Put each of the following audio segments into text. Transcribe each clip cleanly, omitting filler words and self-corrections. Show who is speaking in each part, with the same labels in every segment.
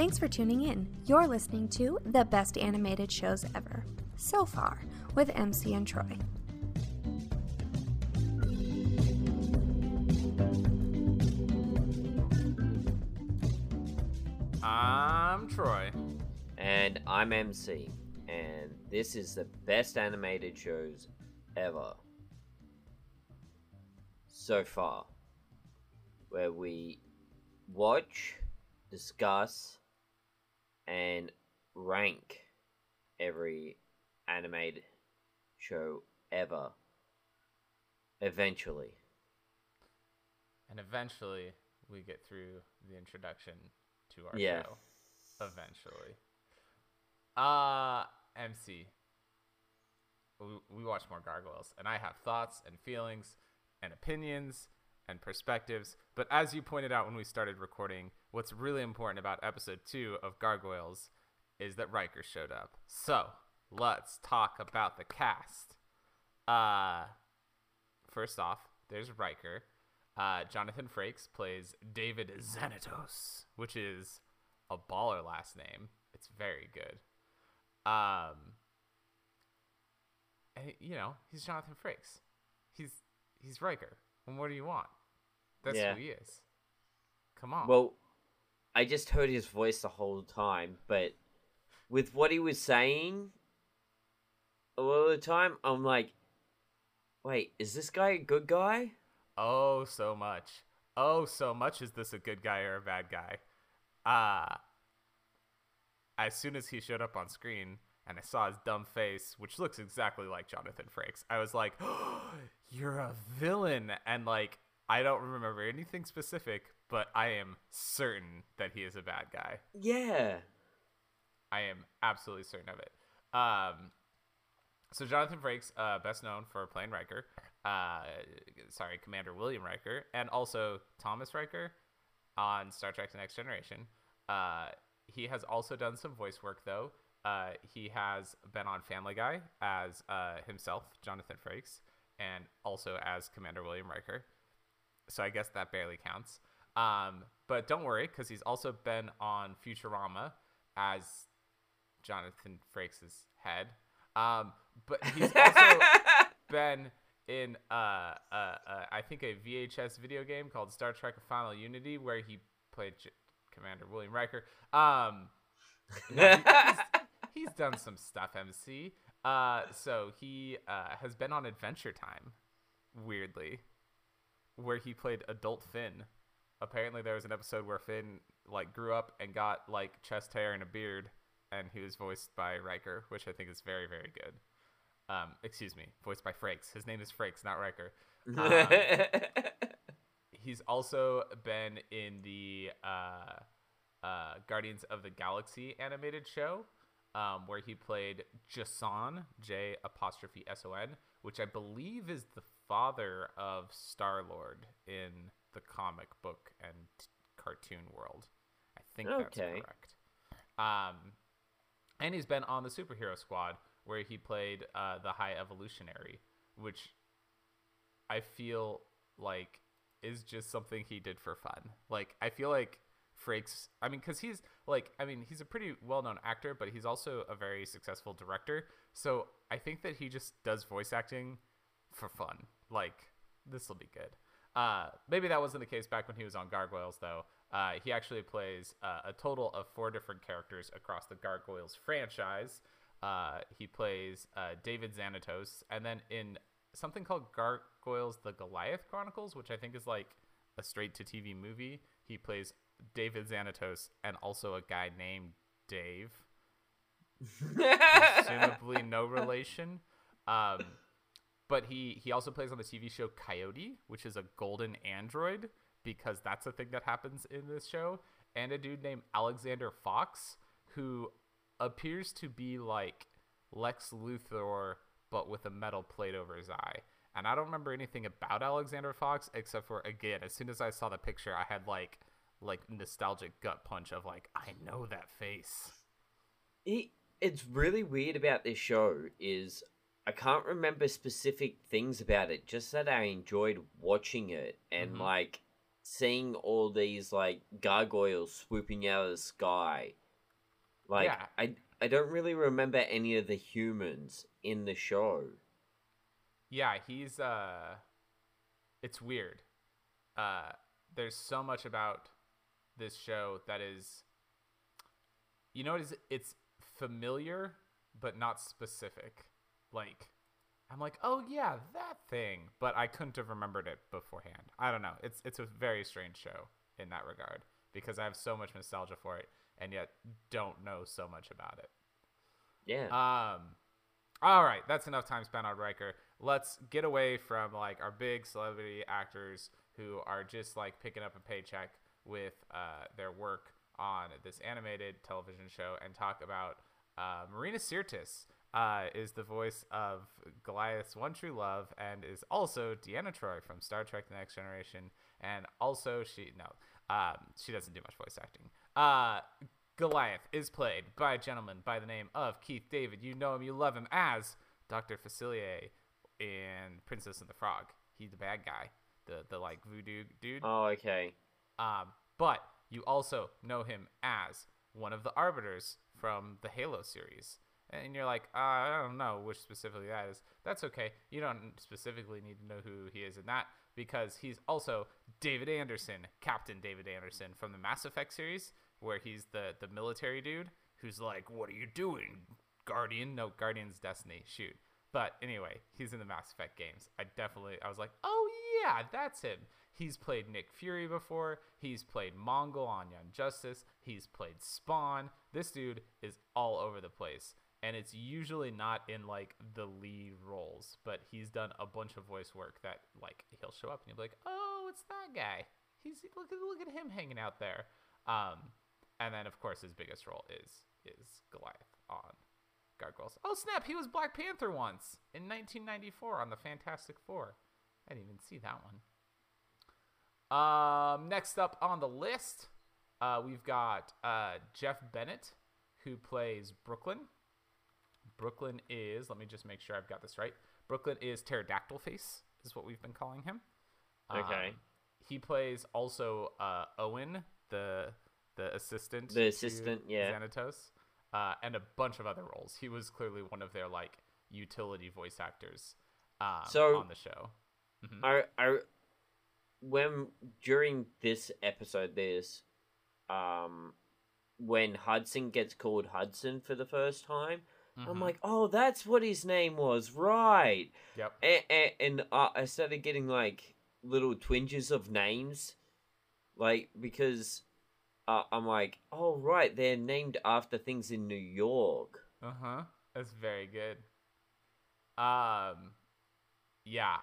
Speaker 1: Thanks for tuning in. You're listening to the best animated shows ever, so far, with MC and Troy.
Speaker 2: I'm Troy.
Speaker 3: And I'm MC. And this is the best animated shows ever. So far. Where we watch, discuss, and rank every animated show ever. Eventually.
Speaker 2: And eventually, we get through the introduction to our show. Eventually. MC. We watch more Gargoyles, and I have thoughts and feelings and opinions and perspectives. But as you pointed out when we started recording, what's really important about episode 2 of Gargoyles is that Riker showed up. So, let's talk about the cast. First off, there's Riker. Jonathan Frakes plays David Xanatos, which is a baller last name. It's very good. And, you know, he's Jonathan Frakes. He's Riker. And what do you want? That's who he is. Come on.
Speaker 3: Well, I just heard his voice the whole time, but with what he was saying a lot of the time, I'm like, wait, is this guy a good guy?
Speaker 2: Oh, so much. Oh, so much is this a good guy or a bad guy? As soon as he showed up on screen and I saw his dumb face, which looks exactly like Jonathan Frakes, I was like, oh, you're a villain. And, like, I don't remember anything specific, but I am certain that he is a bad guy.
Speaker 3: Yeah.
Speaker 2: I am absolutely certain of it. So Jonathan Frakes, best known for playing Riker. Commander William Riker, and also Thomas Riker on Star Trek The Next Generation. He has also done some voice work, though. He has been on Family Guy as himself, Jonathan Frakes, and also as Commander William Riker. So I guess that barely counts. But don't worry, because he's also been on Futurama as Jonathan Frakes' head. But he's also been in I think a VHS video game called Star Trek Final Unity, where he played Commander William Riker. He's done some stuff, MC. So he has been on Adventure Time, weirdly, where he played adult Finn. Apparently there was an episode where Finn like grew up and got like chest hair and a beard, and he was voiced by Riker, which I think is very, very good. Excuse me, voiced by Frakes. His name is Frakes, not Riker. He's also been in the Guardians of the Galaxy animated show, where he played Jason, J''S-O-N, which I believe is the father of Star-Lord in the comic book and cartoon world. I think that's correct. And he's been on the Superhero Squad, where he played the High Evolutionary, which I feel like is just something he did for fun. Like, I feel like Frakes, I mean, because he's a pretty well-known actor, but he's also a very successful director. So I think that he just does voice acting for fun. Like, this will be good. Maybe that wasn't the case back when he was on Gargoyles, though. He actually plays a total of 4 different characters across the Gargoyles franchise. He plays David Xanatos, and then in something called Gargoyles: The Goliath Chronicles, which I think is like a straight-to-TV movie, he plays David Xanatos and also a guy named Dave. Presumably no relation. But he also plays on the TV show Coyote, which is a golden android, because that's a thing that happens in this show, and a dude named Alexander Fox, who appears to be like Lex Luthor, but with a metal plate over his eye. And I don't remember anything about Alexander Fox, except for, again, as soon as I saw the picture, I had like nostalgic gut punch of like, I know that face.
Speaker 3: It's really weird about this show is I can't remember specific things about it, just that I enjoyed watching it. And like, seeing all these like gargoyles swooping out of the sky. Like
Speaker 2: Yeah.
Speaker 3: I don't really remember any of the humans in the show.
Speaker 2: Yeah, he's it's weird. Uh there's so much about this show that is, you know, it's familiar but not specific. Like, I'm like, oh yeah, that thing, but I couldn't have remembered it beforehand. I don't know. It's a very strange show in that regard because I have so much nostalgia for it and yet don't know so much about it.
Speaker 3: Yeah.
Speaker 2: All right, that's enough time spent on Riker. Let's get away from like our big celebrity actors who are just like picking up a paycheck with their work on this animated television show and talk about Marina Sirtis. Is the voice of Goliath's one true love and is also Deanna Troi from Star Trek: The Next Generation, and also she doesn't do much voice acting. Goliath is played by a gentleman by the name of Keith David. You know him, you love him as Dr. Facilier in Princess and the Frog. He's the bad guy, the like voodoo dude.
Speaker 3: Oh, okay.
Speaker 2: But you also know him as one of the Arbiters from the Halo series. And you're like, I don't know which specifically that is. That's okay. You don't specifically need to know who he is in that because he's also David Anderson, Captain David Anderson from the Mass Effect series, where he's the military dude who's like, what are you doing, Guardian? No, Guardian's Destiny. Shoot. But anyway, he's in the Mass Effect games. I was like, oh yeah, that's him. He's played Nick Fury before. He's played Mongol on Young Justice. He's played Spawn. This dude is all over the place. And it's usually not in like the lead roles, but he's done a bunch of voice work that like he'll show up and you'll be like, oh, it's that guy. He's look at him hanging out there. And then of course his biggest role is Goliath on Gargoyles. Oh snap, he was Black Panther once in 1994 on the Fantastic Four. I didn't even see that one. Next up on the list, we've got Jeff Bennett, who plays Brooklyn. Brooklyn is, let me just make sure I've got this right. Brooklyn is Pterodactyl Face, is what we've been calling him.
Speaker 3: Okay.
Speaker 2: He plays also Owen, the assistant.
Speaker 3: The assistant, yeah.
Speaker 2: Xanatos, and a bunch of other roles. He was clearly one of their like utility voice actors on the show.
Speaker 3: Mm-hmm. When during this episode, when Hudson gets called Hudson for the first time. Mm-hmm. I'm like, oh, that's what his name was, right?
Speaker 2: Yep.
Speaker 3: And I started getting like little twinges of names, like because I'm like, oh right, they're named after things in New York.
Speaker 2: That's very good. Yeah,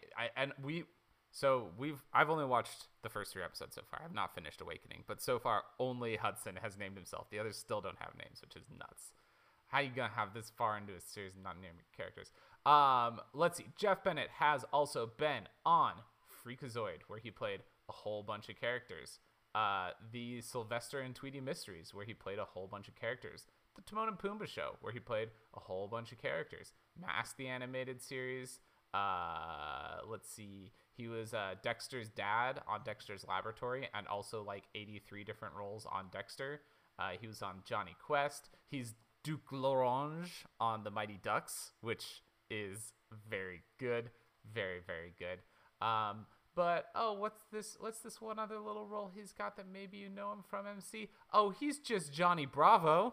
Speaker 2: I've only watched the first 3 episodes so far. I've not finished Awakening, but so far only Hudson has named himself. The others still don't have names, which is nuts. How you gonna have this far into a series and not name characters? Let's see. Jeff Bennett has also been on Freakazoid, where he played a whole bunch of characters. The Sylvester and Tweety Mysteries, where he played a whole bunch of characters. The Timon and Pumbaa Show, where he played a whole bunch of characters. Mask, the animated series. Let's see. He was Dexter's dad on Dexter's Laboratory, and also like 83 different roles on Dexter. He was on Johnny Quest. He's Duke L'Orange on The Mighty Ducks, which is very good. Very, very good. But what's this one other little role he's got that maybe you know him from MC? Oh, he's just Johnny Bravo.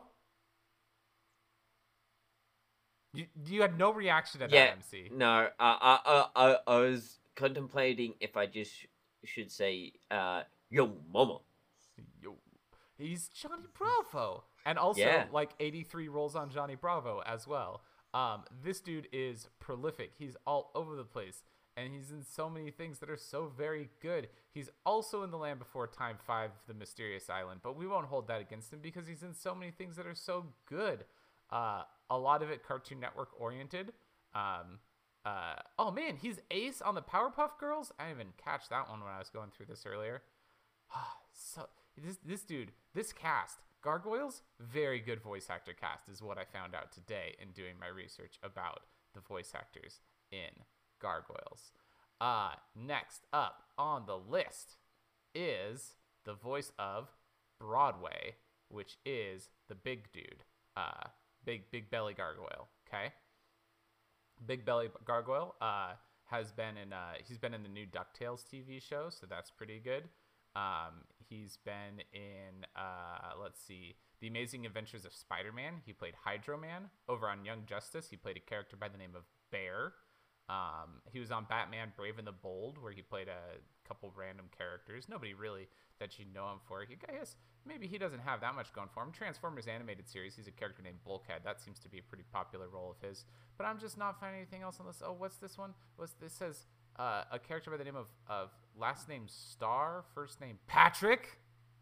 Speaker 2: You had no reaction to that, MC.
Speaker 3: No, I was contemplating if I just should say yo mama.
Speaker 2: Yo. He's Johnny Bravo. And also, like, 83 roles on Johnny Bravo as well. This dude is prolific. He's all over the place. And he's in so many things that are so very good. He's also in The Land Before Time 5, The Mysterious Island. But we won't hold that against him because he's in so many things that are so good. A lot of it Cartoon Network oriented. Oh, man, he's Ace on the Powerpuff Girls? I didn't even catch that one when I was going through this earlier. So this dude, this cast... Gargoyles, very good voice actor cast is what I found out today in doing my research about the voice actors in Gargoyles. Next up on the list, is the voice of Broadway, which is the big dude, big belly gargoyle. Okay, Big Belly Gargoyle has been in he's been in the new DuckTales TV show, so that's pretty good. He's been in let's see, The Amazing Adventures of Spider-Man. He played Hydro Man. Over on Young Justice, he played a character by the name of Bear. He was on Batman Brave and the Bold, where he played a couple random characters. Nobody really that you know him for. I guess maybe he doesn't have that much going for him. Transformers animated series, he's a character named Bulkhead. That seems to be a pretty popular role of his. But I'm just not finding anything else on this. Oh, what's this one? This says a character by the name of last name Star, first name Patrick.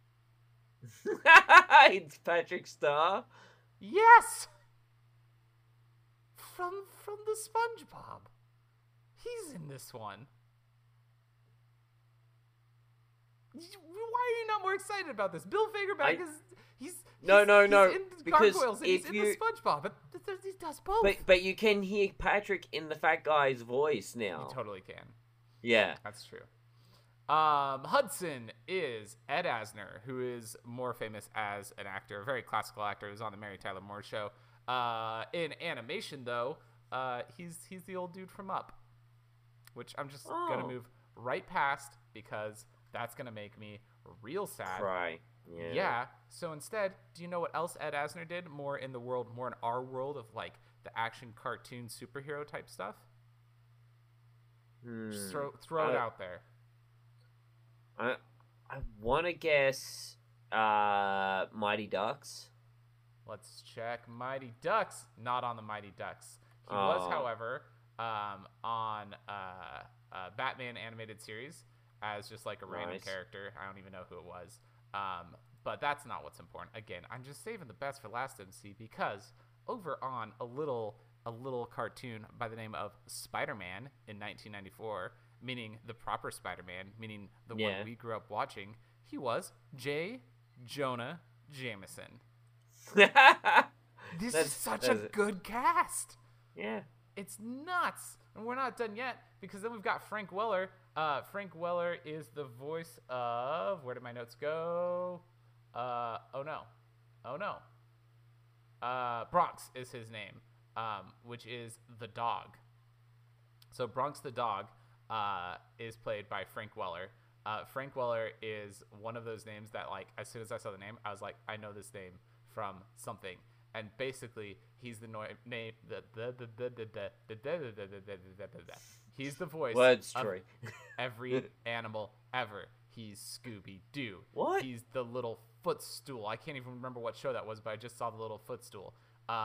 Speaker 3: It's Patrick Star.
Speaker 2: Yes, from the SpongeBob. He's in this one. Why are you not more excited about this? Bill Fagerback he's
Speaker 3: no.
Speaker 2: He's in
Speaker 3: Because
Speaker 2: Gargoyles and he's in the SpongeBob, but he does both.
Speaker 3: But you can hear Patrick in the fat guy's voice now.
Speaker 2: You totally can.
Speaker 3: Yeah,
Speaker 2: That's true. Hudson is Ed Asner, who is more famous as an actor, a very classical actor who's on the Mary Tyler Moore Show. In animation, though, he's the old dude from Up, which I'm just gonna move right past because that's gonna make me real sad.
Speaker 3: Cry.
Speaker 2: Yeah. So instead, do you know what else Ed Asner did? More in our world of like the action cartoon superhero type stuff. Just throw it out there.
Speaker 3: I want to guess Mighty Ducks.
Speaker 2: Let's check Mighty Ducks. Not on the Mighty Ducks. He was, however, on Batman animated series as just like a random character. I don't even know who it was. But that's not what's important. Again, I'm just saving the best for last, MC, because over on a little cartoon by the name of Spider-Man in 1994, meaning the proper Spider-Man, meaning the one we grew up watching, he was J. Jonah Jameson. This is such a good cast.
Speaker 3: Yeah.
Speaker 2: It's nuts. And we're not done yet, because then we've got Frank Weller. Frank Weller is the voice of... Where did my notes go? Oh no. Bronx is his name, which is the dog. So Bronx the dog is played by Frank Weller. Frank Weller is one of those names that, like, as soon as I saw the name, I was like, I know this name from something. And basically, he's the name. He's the voice of every animal ever. He's Scooby-Doo.
Speaker 3: What?
Speaker 2: He's the little footstool. I can't even remember what show that was, but I just saw the little footstool.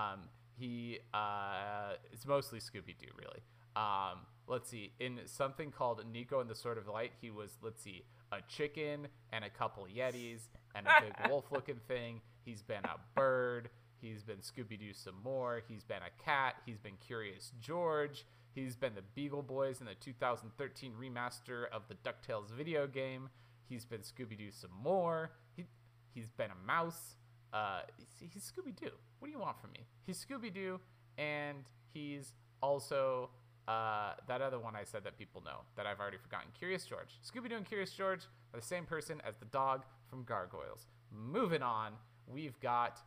Speaker 2: It's mostly Scooby-Doo, really. Let's see. In something called Nico and the Sword of Light, he was, a chicken and a couple Yetis and a big wolf-looking thing. He's been a bird. He's been Scooby-Doo some more. He's been a cat. He's been Curious George. He's been the Beagle Boys in the 2013 remaster of the DuckTales video game. He's been Scooby-Doo some more. He's been a mouse. He's Scooby-Doo. What do you want from me? He's Scooby-Doo, and he's also that other one I said that people know that I've already forgotten. Curious George. Scooby-Doo and Curious George are the same person as the dog from Gargoyles. Moving on, we've got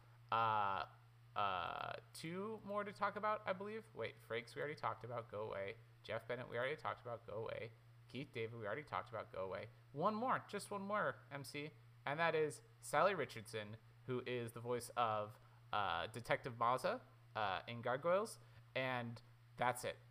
Speaker 2: two more to talk about, I believe. Wait, Frakes we already talked about, go away. Jeff Bennett we already talked about, go away. Keith David we already talked about, go away. One more, just one more, MC, and that is Sally Richardson, who is the voice of Detective Mazza in Gargoyles, and that's it.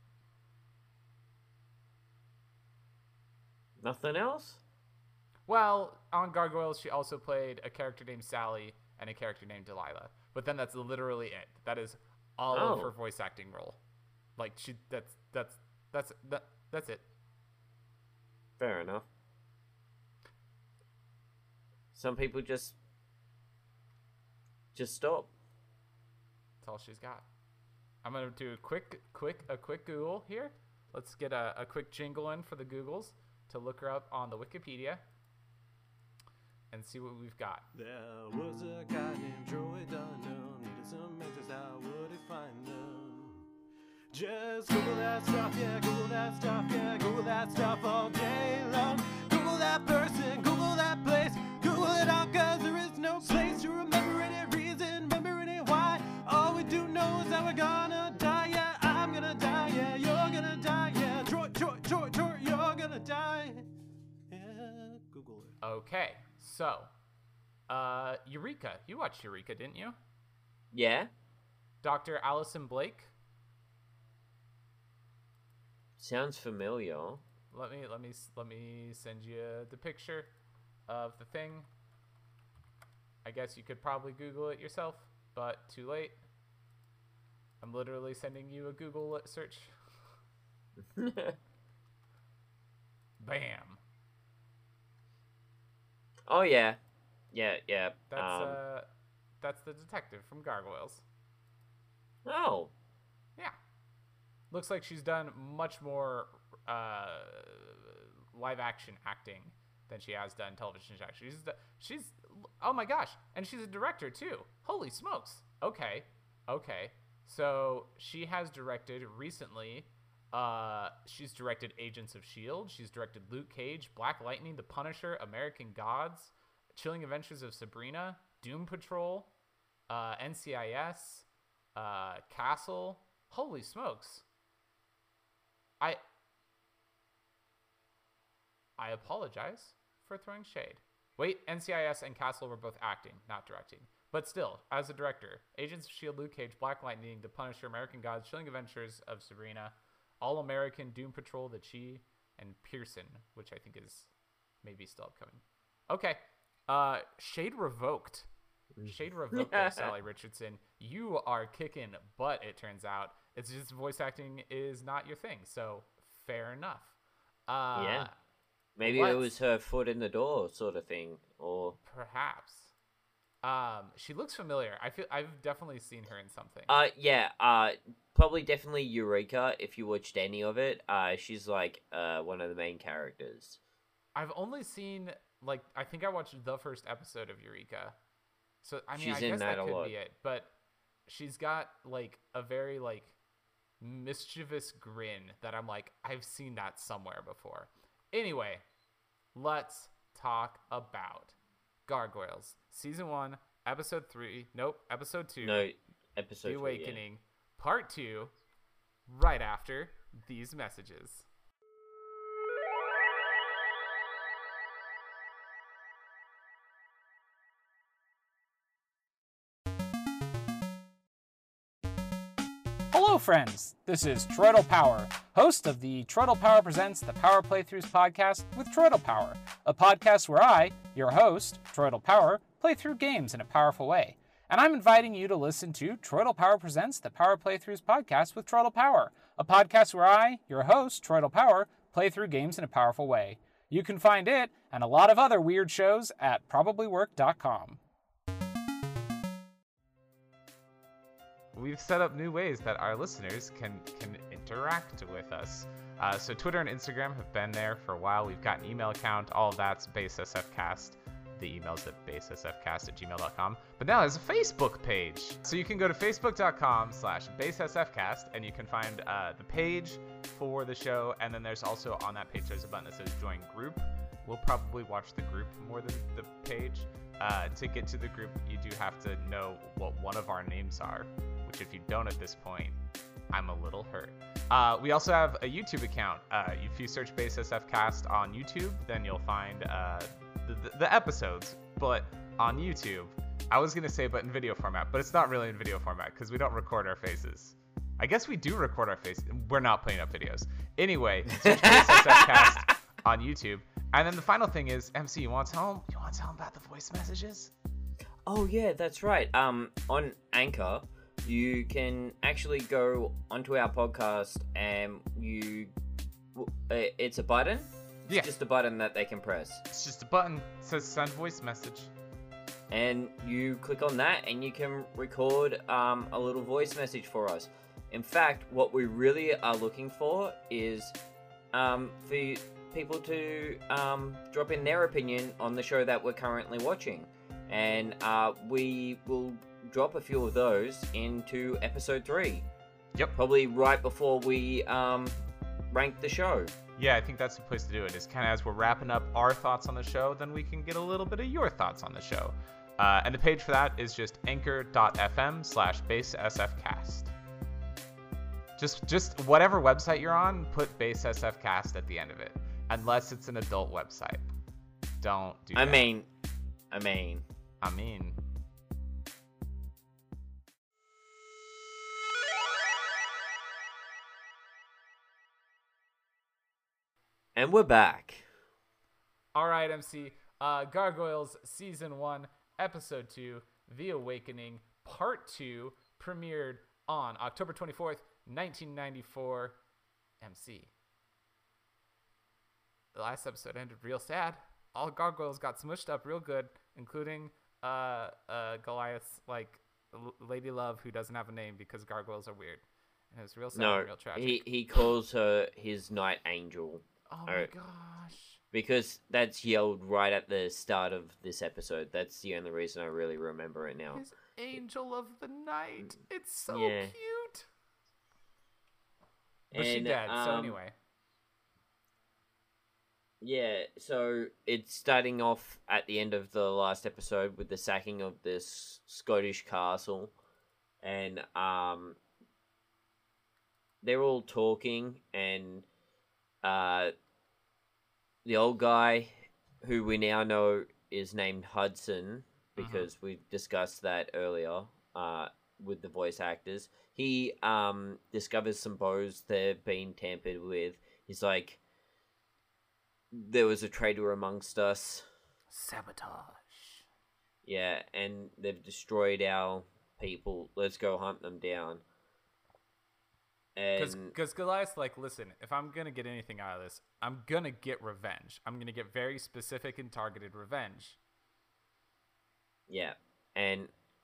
Speaker 3: Nothing else?
Speaker 2: Well, on Gargoyles, she also played a character named Sally and a character named Delilah. But then that's literally it. That is all of her voice acting role. Like that's it.
Speaker 3: Fair enough. Some people just stop.
Speaker 2: That's all she's got. I'm gonna do a quick Google here. Let's get a quick jingle in for the Googles to look her up on the Wikipedia and see what we've got.
Speaker 4: There was a guy named Troy Dunham, needed some answers, how would he find them? Just Google that stuff, yeah, Google that stuff, yeah, Google that stuff all day long. Google that person, Google that place, Google it all, cause there is no place to remember any reason, remember any why. All we do know is that we're gonna die, yeah, I'm gonna die, yeah, you're gonna die, yeah, Troy, you're gonna die. Yeah, Google it.
Speaker 2: Okay, so, Eureka. You watched Eureka, didn't you?
Speaker 3: Yeah?
Speaker 2: Dr. Allison Blake.
Speaker 3: Sounds familiar.
Speaker 2: Let me send you the picture of the thing. I guess you could probably Google it yourself, but too late. I'm literally sending you a Google search. Bam.
Speaker 3: Oh yeah. Yeah.
Speaker 2: That's the detective from Gargoyles.
Speaker 3: Oh.
Speaker 2: Yeah. Looks like she's done much more live action acting than she has done television action. She's oh my gosh, and she's a director too. Holy smokes. Okay. So she has directed recently. She's directed Agents of S.H.I.E.L.D. She's directed Luke Cage, Black Lightning, The Punisher, American Gods, Chilling Adventures of Sabrina, Doom Patrol, NCIS, Castle. Holy smokes. I apologize for throwing shade. Wait, NCIS and Castle were both acting, not directing. But still, as a director, Agents of S.H.I.E.L.D., Luke Cage, Black Lightning, The Punisher, American Gods, Chilling Adventures of Sabrina, All-American, Doom Patrol, The Chi, and Pearson, which I think is maybe still upcoming. Okay. Shade revoked. Shade revoked by Sally Richardson. You are kicking butt, it turns out. It's just voice acting is not your thing, so fair enough.
Speaker 3: Yeah. Maybe it was her foot in the door sort of thing, or
Speaker 2: perhaps. She looks familiar. I've definitely seen her in something.
Speaker 3: Probably definitely Eureka if you watched any of it. She's like one of the main characters.
Speaker 2: I've only seen I think I watched the first episode of Eureka. So I mean, I guess that could be it, but she's got a very mischievous grin that I'm like, I've seen that somewhere before. Anyway, let's talk about Gargoyles Season 1, Episode 3. Nope, Episode 2.
Speaker 3: No, Episode 3.
Speaker 2: The Awakening, Part 2, right after these messages.
Speaker 5: Hello, friends. This is Troidal Power, host of the Troidal Power Presents the Power Playthroughs podcast with Troidal Power, a podcast where I, your host, Troidal Power, play through games in a powerful way. And I'm inviting you to listen to Troidal Power Presents the Power Playthroughs podcast with Troidal Power, a podcast where I, your host, Troidal Power, play through games in a powerful way. You can find it and a lot of other weird shows at probablywork.com.
Speaker 2: We've set up new ways that our listeners can interact with us. So Twitter and Instagram have been there for a while. We've got an email account. All of that's BaseSFcast. The email's at basesfcast@gmail.com. But now there's a Facebook page. So you can go to facebook.com/basesfcast and you can find the page for the show. And then there's also on that page, there's a button that says join group. We'll probably watch the group more than the page. To get to the group, you do have to know what one of our names are, which if you don't at this point, I'm a little hurt. We also have a YouTube account. If you search BaseSFcast on YouTube, then you'll find the episodes. But on YouTube, I was going to say but in video format, but it's not really in video format because we don't record our faces. I guess we do record our faces. We're not putting up videos. Anyway, search BaseSFcast on YouTube. And then the final thing is, MC, you want to tell them about the voice messages?
Speaker 3: Oh yeah, that's right. On Anchor, you can actually go onto our podcast and it's a button. It's just a button that they can press.
Speaker 2: It's just a button. It says send voice message.
Speaker 3: And you click on that and you can record a little voice message for us. In fact, what we really are looking for is for people to drop in their opinion on the show that we're currently watching. And we will drop a few of those into episode 3.
Speaker 2: Yep.
Speaker 3: Probably right before we rank the show.
Speaker 2: Yeah, I think that's the place to do it. Is kind of as we're wrapping up our thoughts on the show, then we can get a little bit of your thoughts on the show. And the page for that is just anchor.fm/basesfcast. Just whatever website you're on, put basesfcast at the end of it, unless it's an adult website. Don't do that.
Speaker 3: I mean. And we're back.
Speaker 2: All right, MC. Gargoyles Season 1, Episode 2, The Awakening, Part 2, premiered on October 24th, 1994. MC. The last episode ended real sad. All gargoyles got smushed up real good, including Goliath's lady love who doesn't have a name because gargoyles are weird. And it was real sad and real tragic.
Speaker 3: he calls her his night angel.
Speaker 2: Oh my gosh.
Speaker 3: Because that's yelled right at the start of this episode. That's the only reason I really remember it now.
Speaker 2: His angel of the night. It's so
Speaker 3: Yeah.
Speaker 2: cute. But she dead, so anyway.
Speaker 3: Yeah, so it's starting off at the end of the last episode with the sacking of this Scottish castle. And they're all talking, and the old guy, who we now know is named Hudson, because we discussed that earlier with the voice actors, he discovers some bows that have been tampered with. He's like, there was a traitor amongst us.
Speaker 2: Sabotage.
Speaker 3: Yeah, and they've destroyed our people. Let's go hunt them down.
Speaker 2: Because Goliath's like, listen, if I'm going to get anything out of this, I'm going to get revenge. I'm going to get very specific and targeted revenge.
Speaker 3: Yeah, and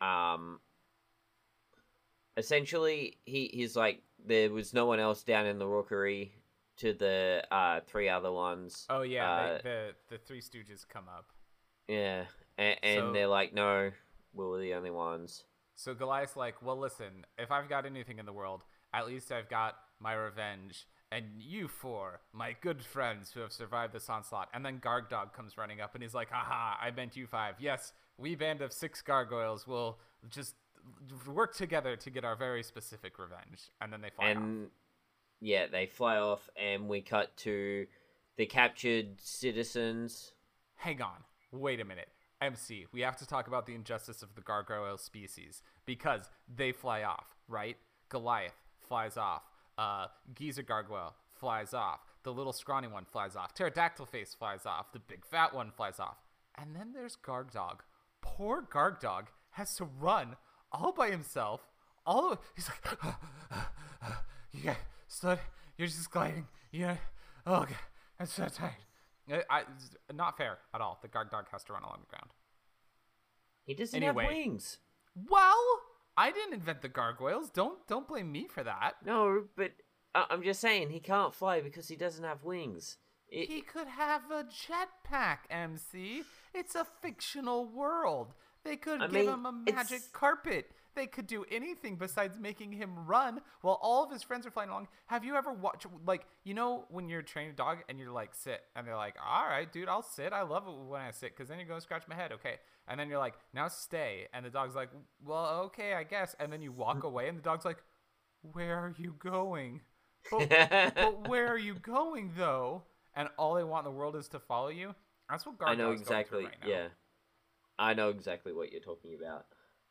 Speaker 3: essentially, he's like, there was no one else down in the rookery to the three other ones.
Speaker 2: Oh, yeah, the Three Stooges come up.
Speaker 3: Yeah, and they're like, no, we were the only ones.
Speaker 2: So Goliath's like, well, listen, if I've got anything in the world, at least I've got my revenge, and you four, my good friends who have survived this onslaught. And then Gargdog comes running up, and he's like, haha, I meant you five. Yes, we band of 6 gargoyles will just work together to get our very specific revenge. And then they fly off.
Speaker 3: Yeah, they fly off, and we cut to the captured citizens.
Speaker 2: Hang on, wait a minute. MC, we have to talk about the injustice of the gargoyle species, because they fly off, right? Goliath flies off. Geezer Gargoyle flies off. The little scrawny one flies off. Pterodactyl Face flies off. The big fat one flies off. And then there's Gargdog. Poor Gargdog has to run all by himself. He's like, yeah, Stud, you're just gliding. Yeah, oh, God, I'm so tired. Not fair at all. The Gargdog has to run along the ground.
Speaker 3: He doesn't have wings.
Speaker 2: Well, I didn't invent the gargoyles. Don't blame me for that.
Speaker 3: No, but I'm just saying he can't fly because he doesn't have wings.
Speaker 2: He could have a jetpack, MC. It's a fictional world. They could give him a magic carpet. They could do anything besides making him run while all of his friends are flying along. Have you ever watched, when you're training a dog and you're like, sit, and they're like, all right, dude, I'll sit. I love it when I sit because then you're going to scratch my head. Okay. And then you're like, now stay. And the dog's like, well, okay, I guess. And then you walk away and the dog's like, where are you going? But where are you going, though? And all they want in the world is to follow you. That's what Gargoyle's going through right now.
Speaker 3: Yeah. I know exactly what you're talking about.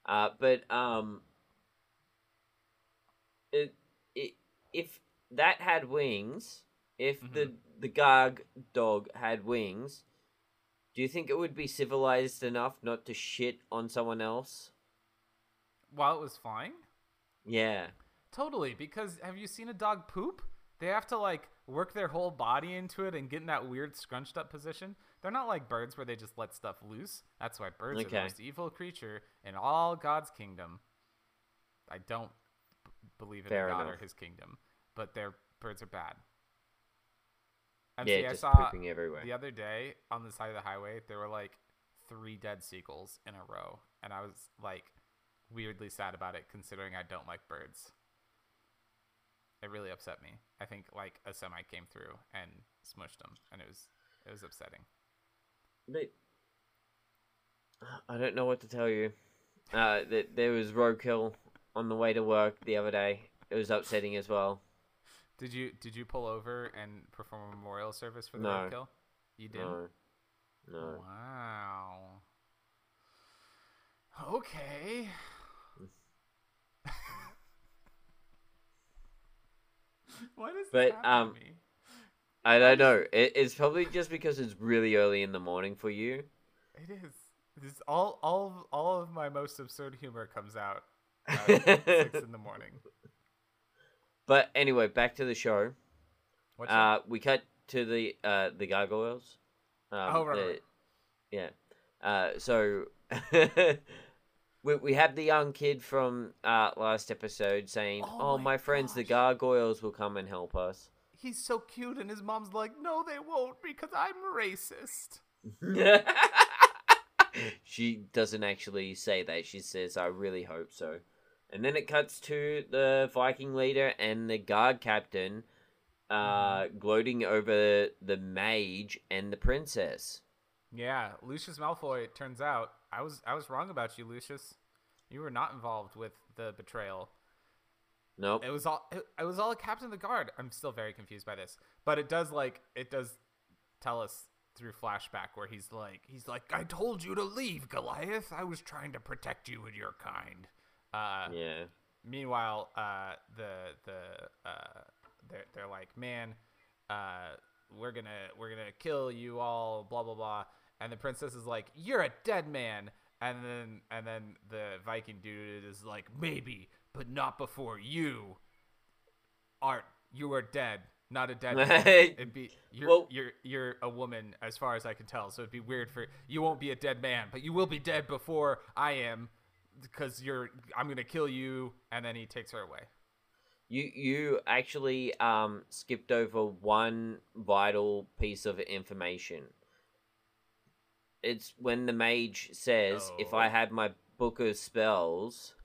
Speaker 3: If that had wings, if the Garg dog had wings, do you think it would be civilized enough not to shit on someone else?
Speaker 2: While it was flying?
Speaker 3: Yeah.
Speaker 2: Totally, because have you seen a dog poop? They have to, work their whole body into it and get in that weird scrunched up position. They're not like birds where they just let stuff loose. That's why birds are the most evil creature in all God's kingdom. I don't believe in God or his kingdom, but their birds are bad.
Speaker 3: I saw pooping everywhere.
Speaker 2: The other day on the side of the highway, there were 3 dead seagulls in a row, and I was weirdly sad about it considering I don't like birds. It really upset me. I think like a semi came through and smushed him, and it was upsetting.
Speaker 3: But I don't know what to tell you. There was roadkill on the way to work the other day. It was upsetting as well.
Speaker 2: Did you pull over and perform a memorial service for the
Speaker 3: No.
Speaker 2: roadkill? You didn't?
Speaker 3: No.
Speaker 2: Wow. Okay. Why does this happen to me?
Speaker 3: I don't know. It's probably just because it's really early in the morning for you.
Speaker 2: It is. This all of my most absurd humor comes out at 6 in the morning.
Speaker 3: But anyway, back to the show.
Speaker 2: What's up?
Speaker 3: We cut to the gargoyles.
Speaker 2: Right.
Speaker 3: Yeah. So we have the young kid from last episode saying,
Speaker 2: Oh
Speaker 3: "Oh, my friends, the
Speaker 2: gosh.
Speaker 3: gargoyles will come and help us."
Speaker 2: He's so cute, and his mom's like, "No, they won't, because I'm racist."
Speaker 3: She doesn't actually say that. She says, "I really hope so." And then it cuts to the Viking leader and the guard captain gloating over the mage and the princess.
Speaker 2: Yeah, Lucius Malfoy. It turns out I was wrong about you, Lucius. You were not involved with the betrayal.
Speaker 3: Nope.
Speaker 2: It was all a captain of the guard. I'm still very confused by this, but it does tell us through flashback where he's like, "I told you to leave, Goliath. I was trying to protect you and your kind."
Speaker 3: Yeah.
Speaker 2: Meanwhile, they're like, "Man, we're gonna kill you all." Blah blah blah. And the princess is like, "You're a dead man." And then the Viking dude is like, "Maybe, but not before you are dead, not a dead man. It'd be you're a woman as far as I can tell, so it'd be weird for you won't be a dead man, but you will be dead before I am, because I'm gonna kill you." And then he takes her away.
Speaker 3: You actually skipped over one vital piece of information. It's when the mage says, "If I had my book of spells,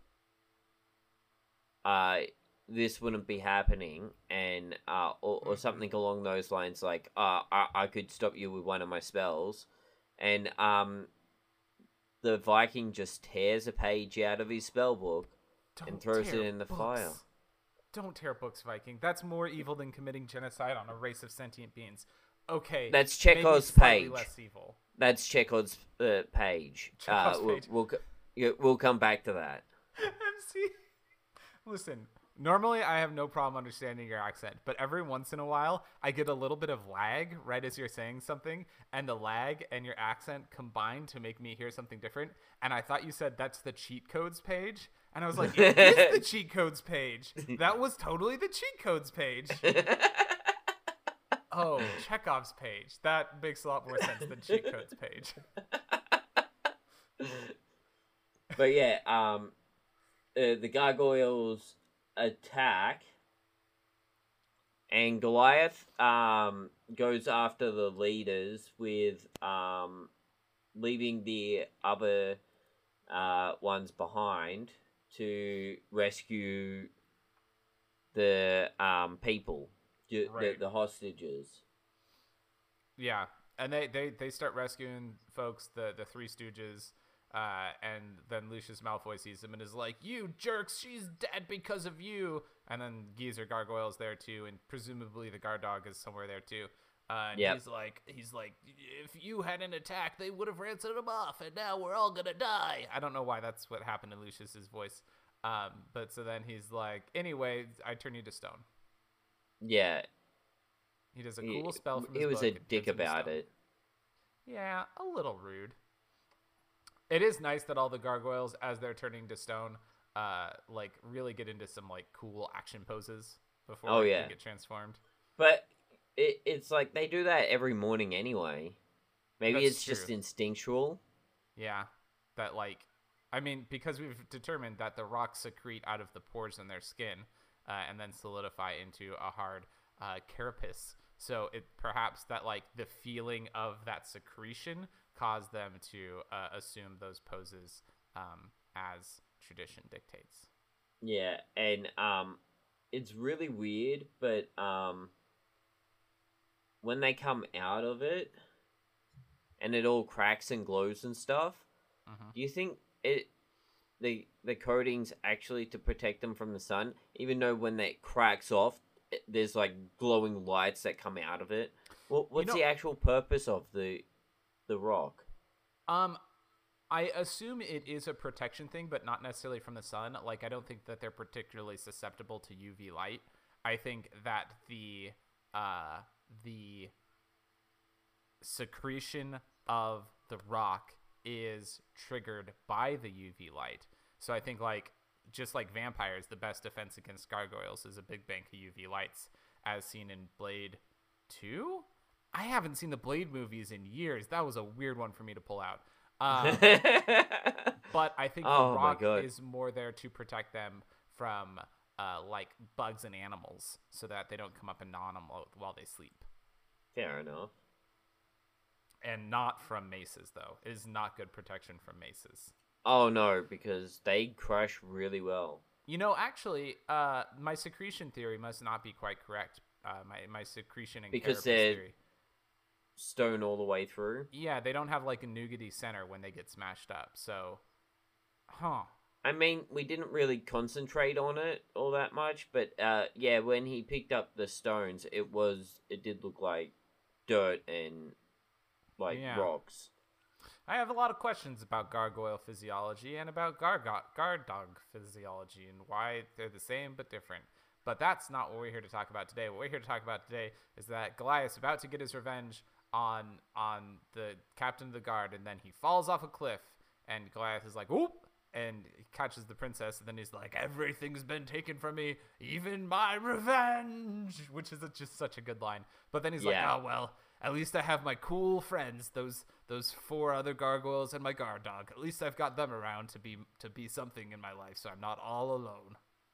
Speaker 3: this wouldn't be happening," and or something along those lines, like I could stop you with one of my spells, and the Viking just tears a page out of his spell book and throws it in the fire.
Speaker 2: Don't tear books, Viking. That's more evil than committing genocide on a race of sentient beings. Okay,
Speaker 3: That's Chekhov's
Speaker 2: maybe slightly
Speaker 3: page.
Speaker 2: less evil.
Speaker 3: That's Chekhov's page.
Speaker 2: Chekhov's page.
Speaker 3: We'll come back to that.
Speaker 2: MC, listen. Normally, I have no problem understanding your accent, but every once in a while, I get a little bit of lag right as you're saying something, and the lag and your accent combine to make me hear something different. And I thought you said that's the cheat codes page, and I was like, it is the cheat codes page. That was totally the cheat codes page. Oh, Chekhov's page. That makes a lot more sense than cheat codes page.
Speaker 3: But yeah, the gargoyles attack, and Goliath goes after the leaders with leaving the other ones behind to rescue the people, the hostages.
Speaker 2: Yeah, and they start rescuing folks, the Three Stooges, and then Lucius Malfoy sees them and is like, "You jerks, she's dead because of you." And then Geezer Gargoyle's there too, and presumably the guard dog is somewhere there too. And
Speaker 3: Yep.
Speaker 2: he's like, "If you hadn't attacked, they would have ransomed him off, and now we're all gonna die." I don't know why that's what happened in Lucius's voice. But so then he's like, "Anyway, I turn you to stone."
Speaker 3: Yeah,
Speaker 2: He does a cool spell from his
Speaker 3: he was
Speaker 2: book
Speaker 3: a
Speaker 2: and
Speaker 3: dick
Speaker 2: turns him to
Speaker 3: about
Speaker 2: stone.
Speaker 3: it.
Speaker 2: Yeah, a little rude. It is nice that all the gargoyles, as they're turning to stone, like really get into some like cool action poses before they get transformed.
Speaker 3: But it's like they do that every morning anyway. Maybe
Speaker 2: That's
Speaker 3: it's just
Speaker 2: true.
Speaker 3: instinctual.
Speaker 2: Yeah, that like, I mean, because we've determined that the rocks secrete out of the pores in their skin, and then solidify into a hard carapace. So it perhaps that like the feeling of that secretion caused them to assume those poses as tradition dictates.
Speaker 3: Yeah, and it's really weird, but when they come out of it and it all cracks and glows and stuff, do you think the coating's actually to protect them from the sun, even though when that cracks off, there's like glowing lights that come out of it? What's the actual purpose of the rock?
Speaker 2: I assume it is a protection thing, but not necessarily from the sun. Like, I don't think that they're particularly susceptible to UV light. I think that the secretion of the rock is triggered by the UV light. So I think, like, just like vampires, the best defense against gargoyles is a big bank of UV lights, as seen in Blade 2. I haven't seen the Blade movies in years. That was a weird one for me to pull out. But I think the rock is more there to protect them from like bugs and animals, so that they don't come up and gnaw them while they sleep.
Speaker 3: Fair enough.
Speaker 2: And not from maces, though. It is not good protection from maces.
Speaker 3: Oh no, because they crush really well.
Speaker 2: You know, actually, my secretion theory must not be quite correct. My secretion and
Speaker 3: because
Speaker 2: carapace
Speaker 3: they're
Speaker 2: theory.
Speaker 3: Stone all the way through.
Speaker 2: Yeah, they don't have like a nougaty center when they get smashed up. So,
Speaker 3: I mean, we didn't really concentrate on it all that much, but yeah, when he picked up the stones, it did look like dirt and like rocks.
Speaker 2: I have a lot of questions about gargoyle physiology and about guard dog physiology and why they're the same but different. But that's not what we're here to talk about today. What we're here to talk about today is that Goliath's about to get his revenge on the captain of the guard, and then he falls off a cliff, and Goliath is like, "Oop!" and he catches the princess, and then he's like, "Everything's been taken from me, even my revenge," which is just such a good line. But then he's like, "Oh well, at least I have my cool friends, those 4 other gargoyles and my guard dog. At least I've got them around to be something in my life, so I'm not all alone."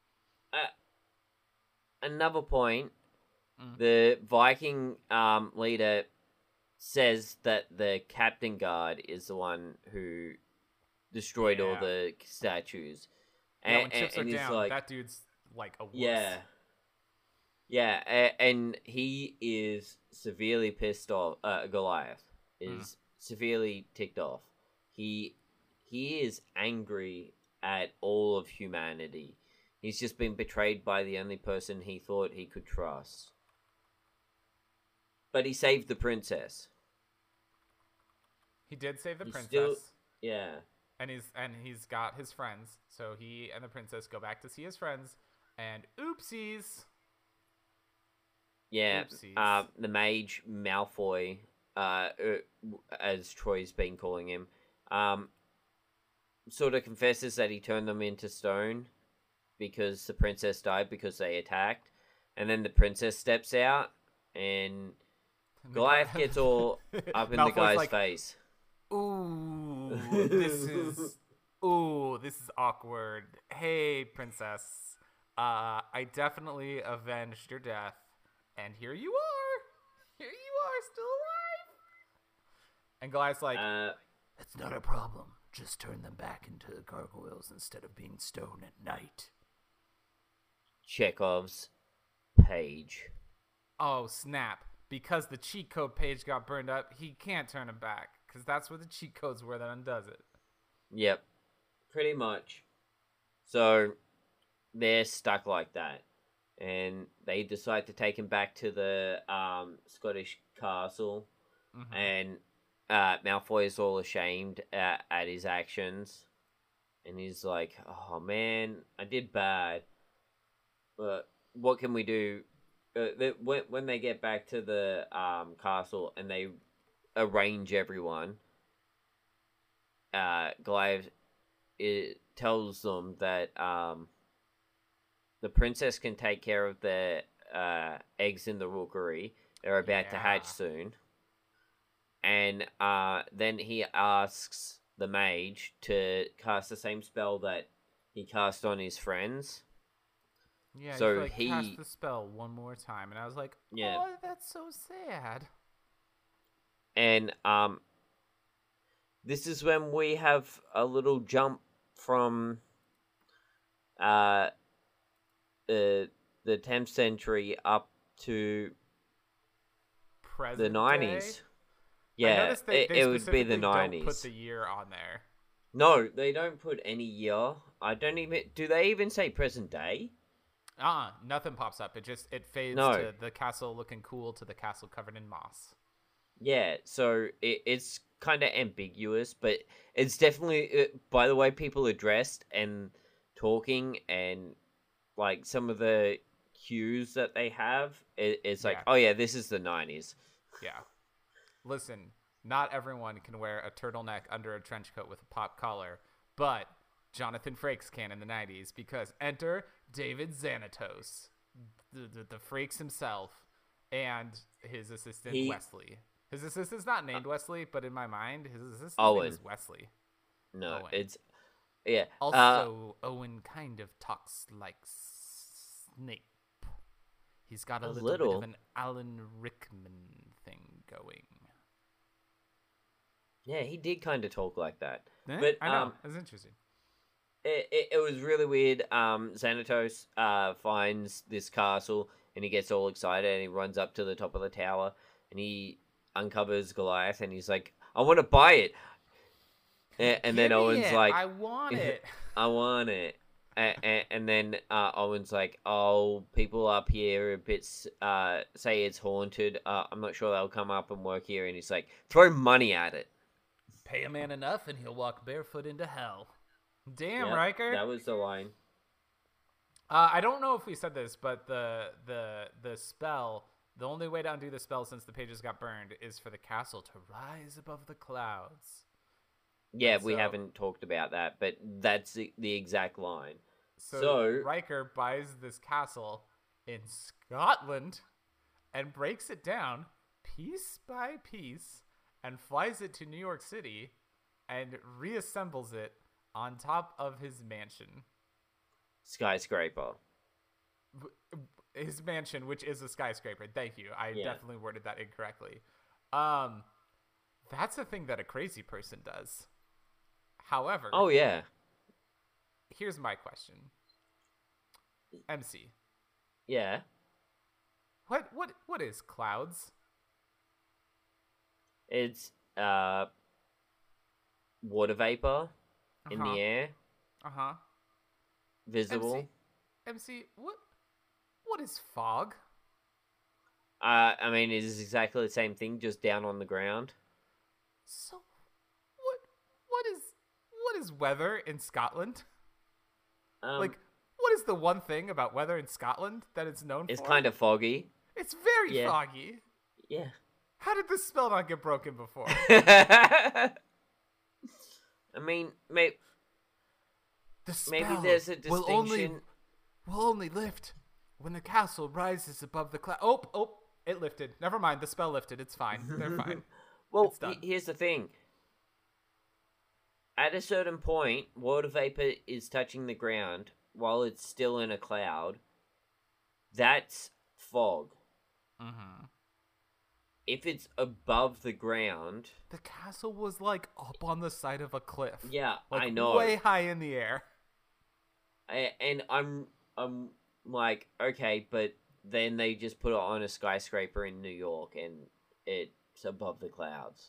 Speaker 3: Another point, the Viking leader says that the captain guard is the one who destroyed all the statues.
Speaker 2: And when chips are down, like, that dude's like a wuss.
Speaker 3: Yeah, and he is severely pissed off. Goliath is severely ticked off. He is angry at all of humanity. He's just been betrayed by the only person he thought he could trust. But he saved the princess.
Speaker 2: He did save the princess.
Speaker 3: Yeah.
Speaker 2: And he's got his friends. So he and the princess go back to see his friends, and oopsies.
Speaker 3: Yeah. Oopsies. The mage Malfoy, as Troy's been calling him, sort of confesses that he turned them into stone because the princess died because they attacked, and then the princess steps out, and Goliath gets all up in the guy's like, face.
Speaker 2: Ooh, this is awkward. Hey, princess, I definitely avenged your death, and here you are, still alive. And Goliath's like,
Speaker 6: "That's not a problem. Just turn them back into gargoyles instead of being stone at night."
Speaker 3: Chekhov's page.
Speaker 2: Oh, snap. Because the cheat code page got burned up, he can't turn it back. Because that's where the cheat codes were that undoes it.
Speaker 3: Yep. Pretty much. So, they're stuck like that. And they decide to take him back to the Scottish castle. And Malfoy is all ashamed at his actions. And he's like, "Oh man, I did bad. But what can we do?" When they get back to the castle and they arrange everyone, Goliath tells them that the princess can take care of the eggs in the rookery. They're about to hatch soon. And then he asks the mage to cast the same spell that he cast on his friends.
Speaker 2: Yeah,
Speaker 3: so
Speaker 2: he cast the spell one more time, and I was like, "Oh, that's so sad."
Speaker 3: And this is when we have a little jump from the 10th century up to
Speaker 2: Present
Speaker 3: the 90s.
Speaker 2: day? I
Speaker 3: Yeah,
Speaker 2: noticed they
Speaker 3: it would be the
Speaker 2: specifically don't
Speaker 3: 90s.
Speaker 2: put the year on there.
Speaker 3: No, they don't put any year. I don't even. Do they even say present day?
Speaker 2: Nothing pops up. It fades
Speaker 3: No.
Speaker 2: to the castle looking cool to the castle covered in moss.
Speaker 3: Yeah, so it's kind of ambiguous, but it's definitely by the way people are dressed and talking and like some of the cues that they have. It's like,
Speaker 2: Yeah.
Speaker 3: oh yeah, this is the 90s.
Speaker 2: Yeah. Listen, not everyone can wear a turtleneck under a trench coat with a pop collar, but Jonathan Frakes can in the 90s because enter David Xanatos, the Frakes himself, and his assistant Wesley. His assistant's not named Wesley, but in my mind, his assistant's name is Wesley.
Speaker 3: No,
Speaker 2: Owen.
Speaker 3: it's yeah.
Speaker 2: Also, Owen kind of talks like Snape. He's got a little bit of an Alan Rickman thing going.
Speaker 3: Yeah, he did kind of talk like that.
Speaker 2: But I know, that's interesting.
Speaker 3: It was really weird. Xanatos finds this castle and he gets all excited and he runs up to the top of the tower and he uncovers Goliath and he's like, I want to buy it. And then Owen's like,
Speaker 2: I want it.
Speaker 3: I want it. And then Owen's like, oh, people up here a bit say it's haunted. I'm not sure they'll come up and work here. And he's like, throw money at it.
Speaker 2: Pay a man enough and he'll walk barefoot into hell. Damn,
Speaker 3: Yep,
Speaker 2: Riker.
Speaker 3: that was the line.
Speaker 2: I don't know if we said this, but the spell, the only way to undo the spell since the pages got burned is for the castle to rise above the clouds.
Speaker 3: Yeah, we haven't talked about that, but that's the exact line.
Speaker 2: So Riker buys this castle in Scotland and breaks it down piece by piece and flies it to New York City and reassembles it on top of his mansion.
Speaker 3: Skyscraper.
Speaker 2: His mansion, which is a skyscraper. Thank you. I definitely worded that incorrectly. That's a thing that a crazy person does. However,
Speaker 3: Oh yeah.
Speaker 2: here's my question. MC,
Speaker 3: Yeah.
Speaker 2: what is clouds?
Speaker 3: It's water vapor in the air,
Speaker 2: Uh-huh.
Speaker 3: visible.
Speaker 2: MC, what is fog?
Speaker 3: I mean, it is exactly the same thing, just down on the ground.
Speaker 2: So what is weather in Scotland? Like, what is the one thing about weather in Scotland that it's known
Speaker 3: It's
Speaker 2: for?
Speaker 3: kind of foggy.
Speaker 2: It's very
Speaker 3: Yeah.
Speaker 2: foggy.
Speaker 3: Yeah.
Speaker 2: How did this spell not get broken before?
Speaker 3: I mean, maybe
Speaker 2: The spell
Speaker 3: there's a
Speaker 2: will
Speaker 3: distinction.
Speaker 2: only lift when the castle rises above the cloud. Oh, it lifted. Never mind, the spell lifted. It's fine. They're fine.
Speaker 3: Well,
Speaker 2: It's done.
Speaker 3: here's the thing. At a certain point, water vapor is touching the ground while it's still in a cloud. That's fog.
Speaker 2: Mm-hmm.
Speaker 3: If it's above the ground,
Speaker 2: The castle was like up on the side of a cliff.
Speaker 3: yeah,
Speaker 2: Like,
Speaker 3: I know.
Speaker 2: way high in the air.
Speaker 3: And I'm like, okay, but then they just put it on a skyscraper in New York and it's above the clouds.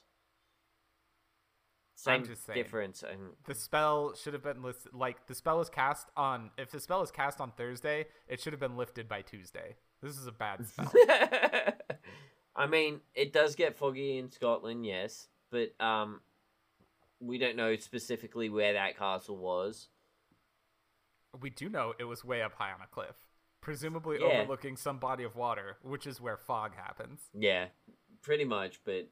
Speaker 3: Same
Speaker 2: just saying.
Speaker 3: difference. And
Speaker 2: The spell should have been listed. Like, the spell is cast on. If the spell is cast on Thursday, it should have been lifted by Tuesday. This is a bad spell.
Speaker 3: I mean, it does get foggy in Scotland, yes, but we don't know specifically where that castle was.
Speaker 2: We do know it was way up high on a cliff, presumably
Speaker 3: Yeah.
Speaker 2: overlooking some body of water, which is where fog happens.
Speaker 3: Yeah, pretty much, but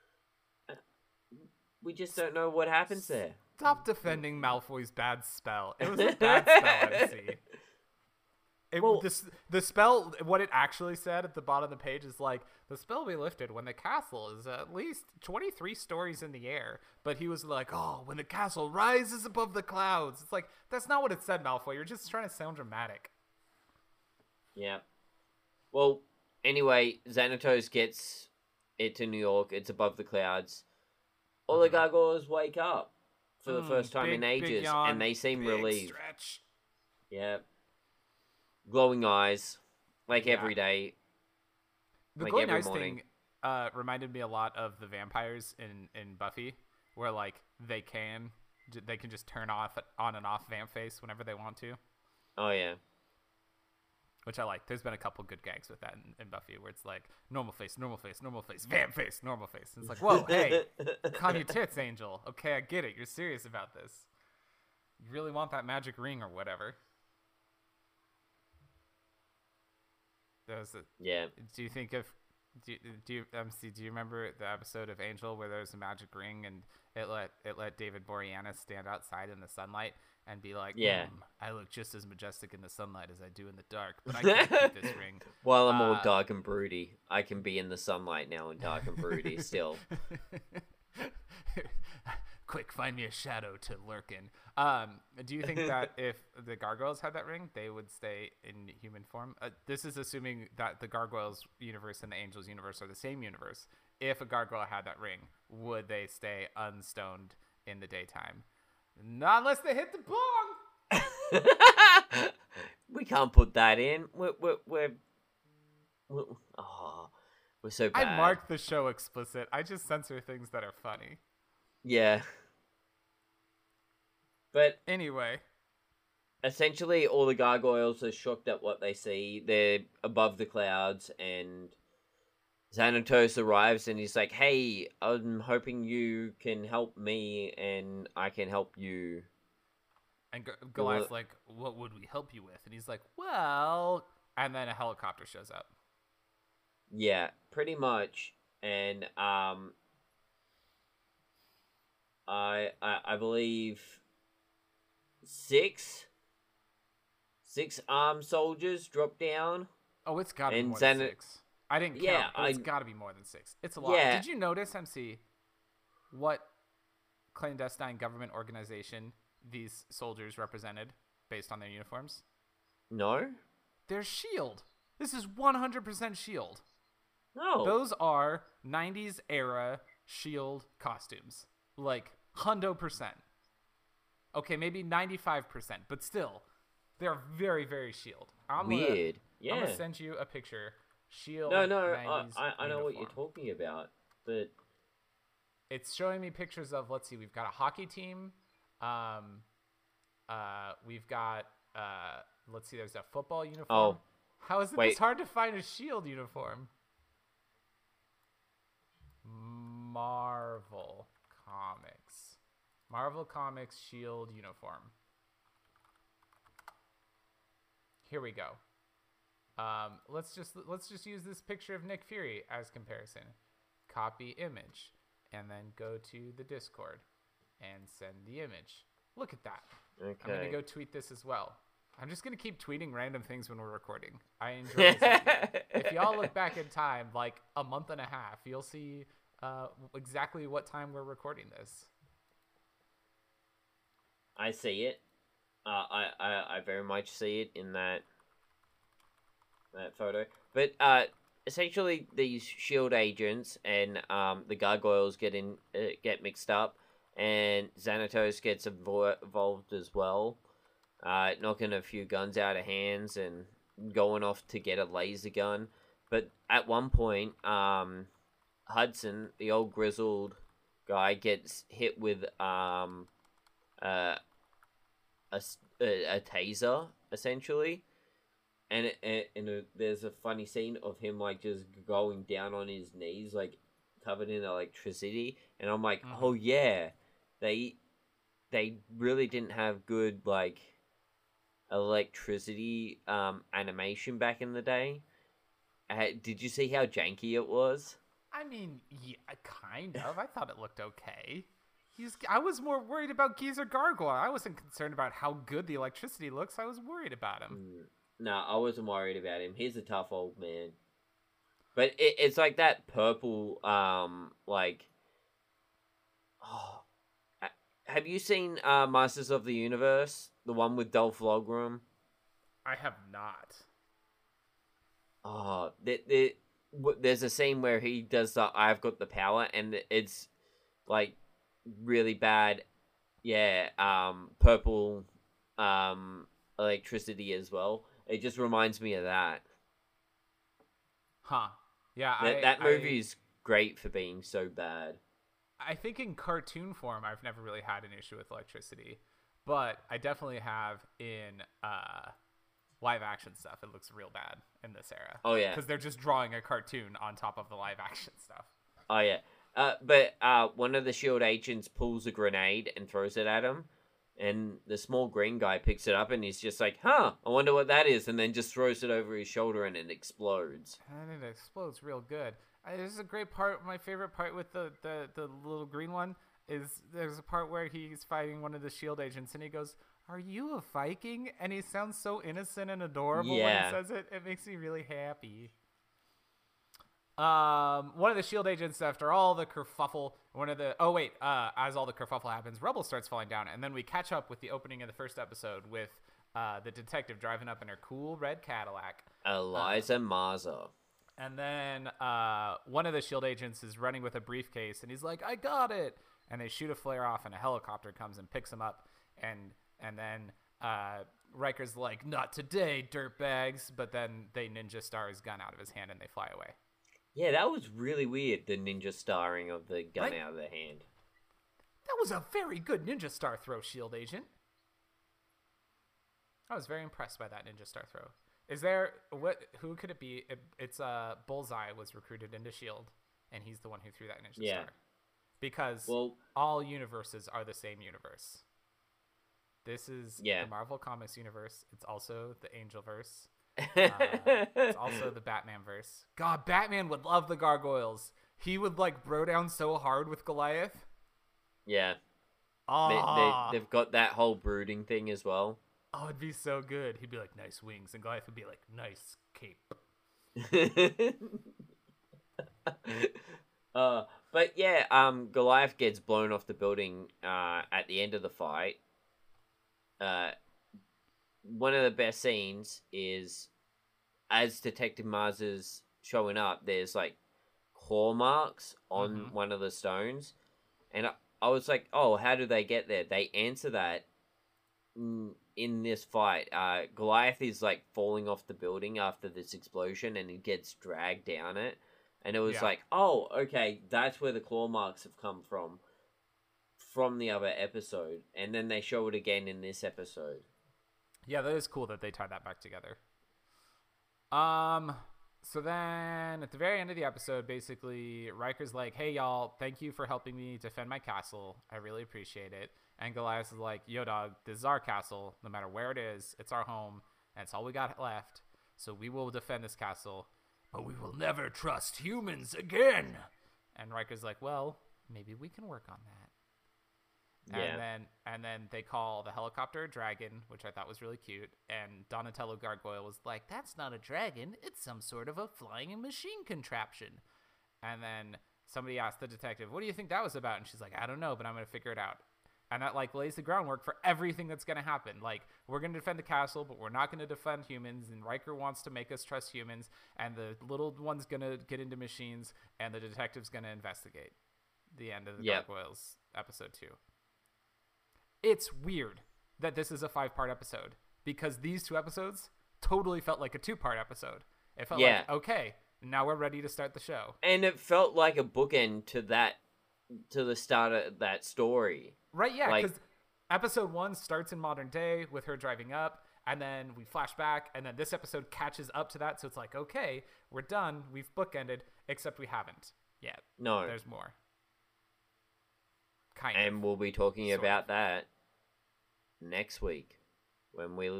Speaker 3: we just don't know what happens there.
Speaker 2: Stop defending Malfoy's bad spell. It was a bad spell, MC.
Speaker 3: Well-
Speaker 2: The spell, what it actually said at the bottom of the page is like, the spell will be lifted when the castle is at least 23 stories in the air. But he was like, oh, when the castle rises above the clouds. It's like, that's not what it said, Malfoy. You're just trying to sound dramatic.
Speaker 3: Yeah. Well, anyway, Xanatos gets it to New York. It's above the clouds. All the gargoyles wake up for the first time in
Speaker 2: Big
Speaker 3: ages,
Speaker 2: yawn,
Speaker 3: and they seem
Speaker 2: big
Speaker 3: relieved.
Speaker 2: Stretch.
Speaker 3: Yeah. Glowing eyes. Like
Speaker 2: Yeah.
Speaker 3: every day.
Speaker 2: The
Speaker 3: Like
Speaker 2: glowing
Speaker 3: every
Speaker 2: eyes
Speaker 3: morning.
Speaker 2: thing reminded me a lot of the vampires in Buffy, where like they can just turn on and off vamp face whenever they want to,
Speaker 3: Oh yeah.
Speaker 2: which I like. There's been a couple good gags with that in Buffy, where it's like normal face, vamp face, normal face. And it's like, whoa, hey, calm your tits, Angel. Okay, I get it. You're serious about this. You really want that magic ring or whatever.
Speaker 3: Yeah.
Speaker 2: Do you think of do you do you remember the episode of Angel where there's a magic ring and it let David Boreanaz stand outside in the sunlight and be like,
Speaker 3: Yeah.
Speaker 2: I look just as majestic in the sunlight as I do in the dark, but I can't keep this ring.
Speaker 3: While I'm all dark and broody, I can be in the sunlight now and dark and broody still.
Speaker 2: Quick, find me a shadow to lurk in. Do you think that if the gargoyles had that ring, they would stay in human form? This is assuming that the gargoyles universe and the angels universe are the same universe. If a gargoyle had that ring, would they stay unstoned in the daytime? Not unless they hit the bong.
Speaker 3: We can't put that in. We're so bad.
Speaker 2: I marked the show explicit. I just censor things that are funny.
Speaker 3: Yeah. But
Speaker 2: Anyway,
Speaker 3: essentially, all the gargoyles are shocked at what they see. They're above the clouds, and Xanatos arrives, and he's like, "Hey, I'm hoping you can help me, and I can help you."
Speaker 2: and Goliath's like, what would we help you with? And he's like, well, and then a helicopter shows up.
Speaker 3: Yeah, pretty much. And I believe six armed soldiers drop down.
Speaker 2: Oh, it's got to be
Speaker 3: And
Speaker 2: more than
Speaker 3: Xana-
Speaker 2: 6. I didn't count,
Speaker 3: Yeah,
Speaker 2: but it's got to be more than 6. It's a lot.
Speaker 3: Yeah.
Speaker 2: Did you notice, MC, what clandestine government organization these soldiers represented based on their uniforms?
Speaker 3: No?
Speaker 2: They're S.H.I.E.L.D. This is 100% S.H.I.E.L.D.
Speaker 3: No.
Speaker 2: Those are 90s era S.H.I.E.L.D. costumes. Like, 100%. Okay, maybe 95%, but still, they're very, very S.H.I.E.L.D.
Speaker 3: Weird.
Speaker 2: I'm
Speaker 3: Yeah.
Speaker 2: gonna send you a picture. S.H.I.E.L.D.
Speaker 3: No,
Speaker 2: 90s
Speaker 3: I know what you're
Speaker 2: uniform.
Speaker 3: talking about, but
Speaker 2: It's showing me pictures of, let's see, we've got a hockey team. We've got, let's see, there's a football uniform.
Speaker 3: Oh,
Speaker 2: How is it
Speaker 3: wait.
Speaker 2: this hard to find a S.H.I.E.L.D. uniform? Marvel Comics S.H.I.E.L.D. uniform. Here we go. Let's just use this picture of Nick Fury as comparison. Copy image, and then go to the Discord and send the image. Look at that.
Speaker 3: okay.
Speaker 2: I'm gonna go tweet this as well. I'm just gonna keep tweeting random things when we're recording. I enjoy this idea. If y'all look back in time, like a month and a half, you'll see exactly what time we're recording this.
Speaker 3: I see it. I very much see it in that photo. But essentially, these shield agents and the gargoyles get mixed up, and Xanatos gets involved as well, knocking a few guns out of hands and going off to get a laser gun. But at one point, Hudson, the old grizzled guy, gets hit with a taser, essentially, and there's a funny scene of him like just going down on his knees, like covered in electricity, and I'm like, oh yeah, they really didn't have good like electricity animation back in the day. Did you see how janky it was?
Speaker 2: I mean, yeah, kind of. I thought it looked okay. I was more worried about Geezer Gargoyle. I wasn't concerned about how good the electricity looks. I was worried about him.
Speaker 3: No, I wasn't worried about him. He's a tough old man. But it's like that purple, like... Oh, have you seen Masters of the Universe? The one with Dolph Lundgren?
Speaker 2: I have not.
Speaker 3: Oh, there's a scene where he does the I've got the power, and it's, like, really bad, purple, electricity as well. It just reminds me of that.
Speaker 2: Huh. Yeah,
Speaker 3: That movie is great for being so bad.
Speaker 2: I think in cartoon form, I've never really had an issue with electricity, but I definitely have in live action stuff. It looks real bad in this era.
Speaker 3: Oh, yeah.
Speaker 2: Because they're just drawing a cartoon on top of the live action stuff.
Speaker 3: Oh, yeah. But one of the S.H.I.E.L.D. agents pulls a grenade and throws it at him, and the small green guy picks it up, and he's just like, I wonder what that is, and then just throws it over his shoulder, and it explodes.
Speaker 2: And it explodes real good. This is a great part. My favorite part with the little green one is there's a part where he's fighting one of the S.H.I.E.L.D. agents, and he goes, "Are you a Viking?" And he sounds so innocent and adorable when he says it. It makes me really happy. One of the S.H.I.E.L.D. agents, after all the kerfuffle, as all the kerfuffle happens, rubble starts falling down, and then we catch up with the opening of the first episode with the detective driving up in her cool red Cadillac.
Speaker 3: Eliza Marza.
Speaker 2: And then one of the S.H.I.E.L.D. agents is running with a briefcase, and he's like, "I got it!" And they shoot a flare off, and a helicopter comes and picks him up, and then Riker's like, "Not today, dirtbags!" But then they ninja star his gun out of his hand, and they fly away.
Speaker 3: Yeah, that was really weird, the ninja starring of the gun out of the hand.
Speaker 2: That was a very good ninja star throw, S.H.I.E.L.D. agent. I was very impressed by that ninja star throw. Who could it be? It's Bullseye was recruited into S.H.I.E.L.D., and he's the one who threw that ninja star. Because all universes are the same universe. This is the Marvel Comics universe. It's also the Angelverse. It's also the Batman verse. God, Batman would love the gargoyles. He would bro down so hard with Goliath.
Speaker 3: Yeah. They've got that whole brooding thing as well.
Speaker 2: Oh, it'd be so good. He'd be like, "Nice wings," and Goliath would be like, "Nice cape."
Speaker 3: But yeah, Goliath gets blown off the building at the end of the fight. One of the best scenes is as Detective Mars is showing up, there's claw marks on one of the stones, and I was like, "Oh, how do they get there?" They answer that in this fight. Goliath is falling off the building after this explosion, and he gets dragged down it, and it was oh, okay, that's where the claw marks have come from the other episode, and then they show it again in this episode.
Speaker 2: Yeah, that is cool that they tied that back together. So then at the very end of the episode, basically Riker's like, "Hey y'all, thank you for helping me defend my castle. I really appreciate it." And Goliath is like, "Yo dog, this is our castle. No matter where it is, it's our home, and it's all we got left. So we will defend this castle, but we will never trust humans again." And Riker's like, "Well, maybe we can work on that."
Speaker 3: Yeah.
Speaker 2: And then they call the helicopter a dragon, which I thought was really cute. And Donatello Gargoyle was like, "That's not a dragon. It's some sort of a flying machine contraption." And then somebody asked the detective, "What do you think that was about?" And she's like, "I don't know, but I'm going to figure it out." And that lays the groundwork for everything that's going to happen. We're going to defend the castle, but we're not going to defend humans. And Riker wants to make us trust humans. And the little one's going to get into machines. And the detective's going to investigate. The end of the Gargoyles episode 2. It's weird that this is a 5-part episode, because these 2 episodes totally felt like a 2-part episode. It felt like, okay, now we're ready to start the show.
Speaker 3: And it felt like a bookend to the start of that story.
Speaker 2: Right, yeah, because episode 1 starts in modern day with her driving up, and then we flash back, and then this episode catches up to that, so it's like, okay, we're done, we've bookended, except we haven't yet.
Speaker 3: No.
Speaker 2: There's more. Kind
Speaker 3: of. And we'll be talking
Speaker 2: sort
Speaker 3: about
Speaker 2: of.
Speaker 3: that next week when we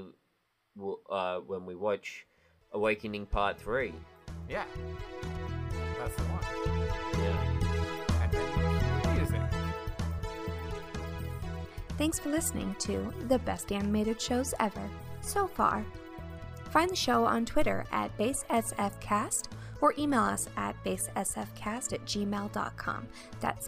Speaker 3: watch Awakening Part 3.
Speaker 2: Yeah. That's the one.
Speaker 3: Yeah.
Speaker 2: And then music.
Speaker 1: Thanks for listening to the best animated shows ever so far. Find the show on Twitter at BaseSFcast or email us at basesfcast@gmail.com. That's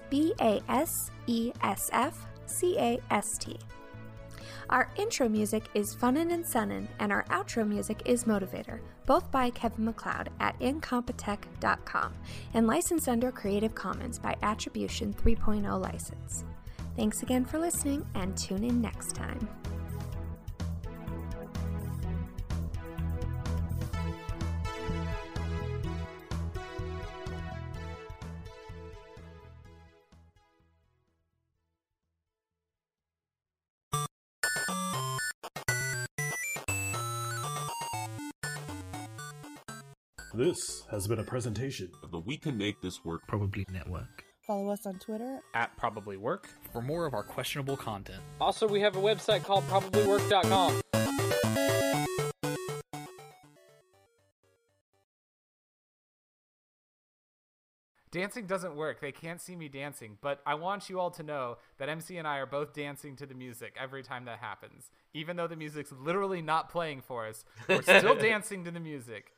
Speaker 1: BASESFCAST. Our intro music is Funnin' and Sunnin', and our outro music is Motivator, both by Kevin MacLeod at incompetech.com, and licensed under Creative Commons by Attribution 3.0 license. Thanks again for listening, and tune in next time.
Speaker 7: This has been a presentation
Speaker 8: of the We Can Make This Work
Speaker 9: Probably Network.
Speaker 10: Follow us on Twitter
Speaker 5: At Probably Work
Speaker 9: for more of our questionable content.
Speaker 5: Also, we have a website called probablywork.com.
Speaker 2: Dancing doesn't work. They can't see me dancing, but I want you all to know that MC and I are both dancing to the music every time that happens. Even though the music's literally not playing for us, we're still dancing to the music.